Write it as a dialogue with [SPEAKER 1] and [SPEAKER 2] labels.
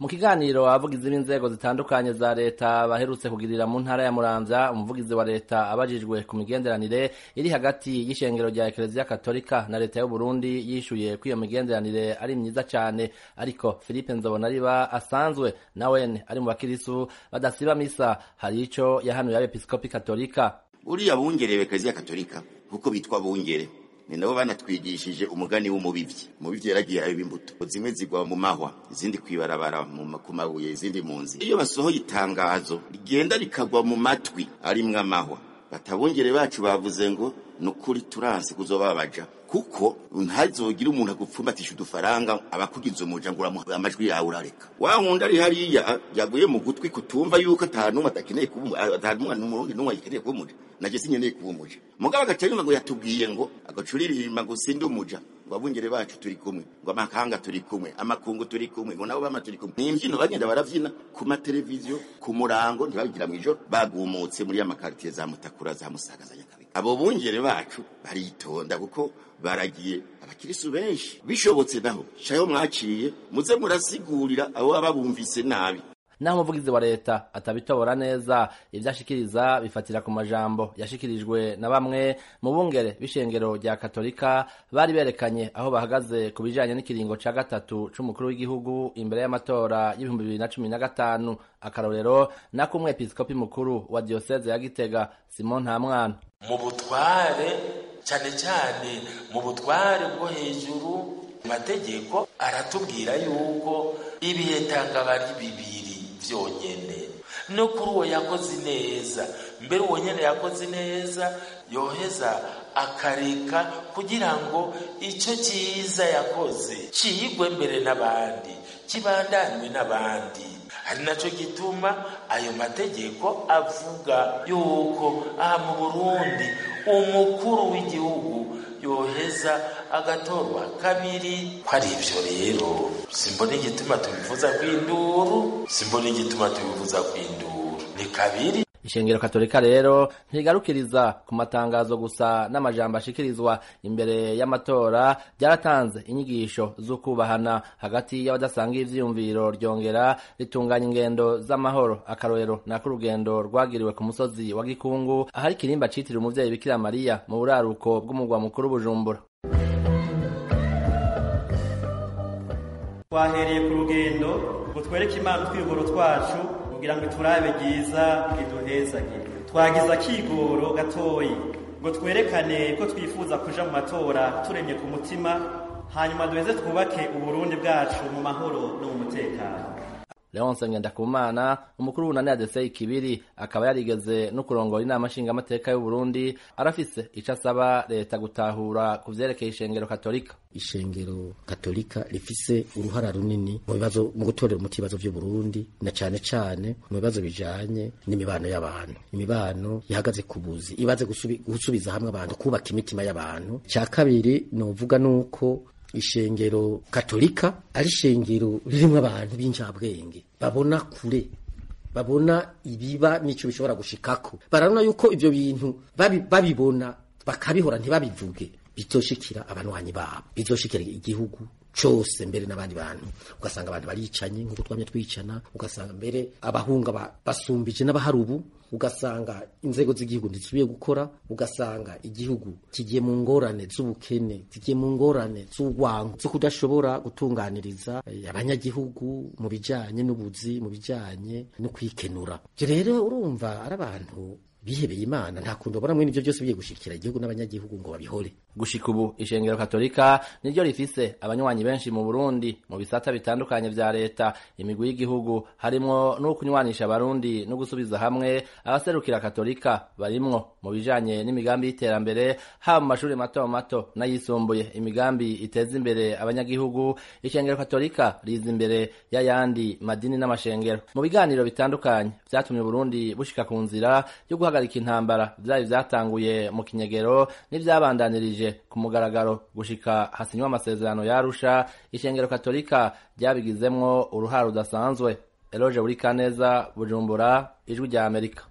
[SPEAKER 1] Mu kiganiro abavugizi b'inzego zitandukanye za leta baherutse kugirira mu ntara ya Muramvya, umuvugizi wa leta abajijwe ku migenderanire iri hagati y'ishengero rya Eklezia Katolika na leta y'u Burundi yishuye ko iyo migenderanire ari myiza cyane, ariko Philippe Nzobonariba asanzwe nawene ari mu bakirisu badasiba misa hari ico yahanuye abepiskopi Katolika.
[SPEAKER 2] Uriya bungere b'Eklezia Katolika kuko bitwa bungere ni nabo banatwigishije umugani w'umubivyi. Umubivyi yaragiye ayo imbuto zimwe zigwa mu mahwa, izindi kwibarabara mu kumabuye, izindi munzi. Iyo basohoye itangazo rigenda rikagwa mu matwi arimwe amahwa, batabungere bacu bavuze ngo nukuri turanse kuzobabaja kuko ntazogira umuntu agupfumbatisha udufaranga abakugize umuja ngura amajwi yawe urareka. Wa nkunda ari hariya yaguye mu gutwi kutumva yuko atanuma atakeneye kuba n'umurundi n'umwe yikeneye kuba umuja, naje sinyeneye kuba umuja. Mugabo agacanyuma ngo yatubwiye ngo agacuririmba ngo sindi umuja, ngo abungere bacu turi kumwe, ngo amakanga turi kumwe, amakungu turi kumwe, ngo nabo bama turi kumwe. Nimbyino bagenda baravyina ku mateleviziyo ku murango ntibabigira mwijoro, bagumutse muri amakartier za Mutakura za Musaga za Nyakabiga. Abo bungere bacu baritonda kuko baragiye abakirisu benshi, bishobotse naho shayo mwaciye muze murasigurira abo ababumvise nabi.
[SPEAKER 1] Naho umuvugizi wa leta atabitobora neza, ivyashikiriza bifatira ku majambo yashikirijwe na bamwe mu bungere b'ishengero rya Katolika bari berekanye aho bahagaze ku bijanye n'ikiringo ca gatatu c'umukuru w'igihugu imbere y'amatora y'2015. Akarorero nako umwepiskopi mukuru wa diocese ya Gitega Simon Ntamwana.
[SPEAKER 3] Mu butware cyane cyane mu butware bwo hejuru, amategeko aratubwira yuko ibihe tanga bari bibiri vyonyene, no kuri uwo yakoze neza, mbere uwo nyene yakoze neza yoheza akareka kugira ngo ico ciza yakoze ciyigwe mbere n'abandi, kibandanywe n'abandi. Hari naco gituma ayo mategeko avuga yuko aha mu Burundi umukuru w'igihugu yoheza agatorwa kabiri. Kwari ivyo rero simbona igituma tubivuza kw'induru, simbona igituma tubivuza kw'induru, ni kabiri.
[SPEAKER 1] Ishengero Katolika rero ntigarukiriza ku matangazo gusa n'amajambo ashikirizwa imbere y'amatora, byaratanze inyigisho z'ukubahana hagati y'abadasanga ivyiyumviro, ryongera ritunganya ingendo z'amahoro. Akarorero nako urugendo rwagiriwe ku musozi wa Gikungu ahari ikirimba citiriwe umuvyeyi Bikira Mariya mu buraruko bw'umugwa mukuru Bujumbura.
[SPEAKER 4] Twahereye ku rugendo ngo twereke Imana twigoro twacu kugira ngo turabe byiza iduhezagire. Twagize akigoro gatoyi ngo twerekane ko twifuza kuja mu matora turemye ku mutima, hanyuma duheze twubake Uburundi bwacu mu mahoro no mu mutekano.
[SPEAKER 1] Leonce Ngendakumana, umukuru w'unani ADC Kibiri, akaba yarigeze no kurongora inama nshingamateka y'u Burundi, arafise ico asaba leta gutahura ku vyerekeye ishengero Katolika.
[SPEAKER 5] Ishengero Katolika rifise uruhara runini mu bibazo mu gutorera umuti ibibazo vy'u Burundi, na cane cane mu bibazo bijanye n'imibano y'abantu. Imibano yahagaze ku buzi, ibaze gusubiza hamwe abantu, kubaka imitima y'abantu. Ca kabiri novuga nuko ishengero Katolika ari ishengero ririmo abantu b'injabwenge, babona kure, babona ibiba nico bishobora gushikako, barabona yuko ivyo bintu babibona bakabihora ntibabivuge, bizoshikira abanwanyi babo, bizoshikira igihugu cose mbere n'abandi bantu. Ugasanga abantu baricanye nk'uko twamye twicana, ugasanga mbere abahunga basumbije n'abaharubu, ugasanga inzego z'igihugu ntisubiye gukora, ugasanga igihugu kigiye mu ngorane z'ubukene, kigiye mu ngorane z'urwango, zo kudashobora gutunganiriza abanyagihugu mu bijanye n'ubuzi, mu bijanye no kwikenura. Rero urumva ari abantu bihebeye Imana, nta kundi babona mwene ivyo byose bigiye gushikira igihugu n'abanyagihugu ngo babihore.
[SPEAKER 1] Gushika ubu ishengero Katolika niryo rifise abanywanyi benshi mu Burundi mu bisata bitandukanye vya leta, imigwi y'igihugu, harimwo no kunywanisha abarundi no gusubiza hamwe. Abaserukira Katolika barimwo mu bijanye n'imigambi y'iterambere, haba mu mashuri mato mato n'ayisumbuye, imigambi iteza imbere abanyagihugu. Ishengero Katolika riza imbere y'ayandi madini n'amashengero. Mu biganiro bitandukanye vyatumye Burundi bushika ku nzira yo guhagarika intambara, vyari vyatanguye mu kinyegero n'ivyabandanirije ku mugaragaro gushika hasinywa amasezerano ya Arusha. Ishengero Katolika ryabigizemwo uruhara rudasanzwe. Eloge Burikaneza, Bujumbura, Ijwi rya Amerika.